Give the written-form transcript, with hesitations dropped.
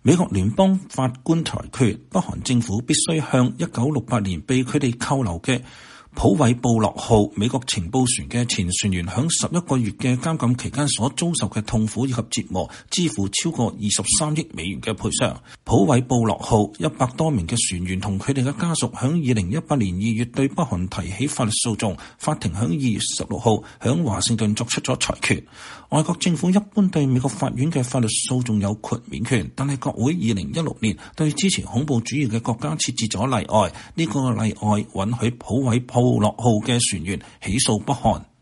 美國聯邦法官裁決，北韓政府必須向1968年被佢哋扣留嘅普韋布洛號美國情報船嘅前船員響11個月嘅監禁期間所遭受嘅痛苦以及折磨，支付超過23億美元嘅賠償。普韋布洛號100多名嘅船員同佢哋嘅家屬響2018年2月對北韓提起法律訴訟，法庭響2月16號響華盛頓作出咗裁決。外國政府一般對美國法院嘅法律訴訟有豁免權，但係國會2016年對支持恐怖主義嘅國家設置咗例外，呢個例外允許普韋布洛號嘅船員起訴北韓。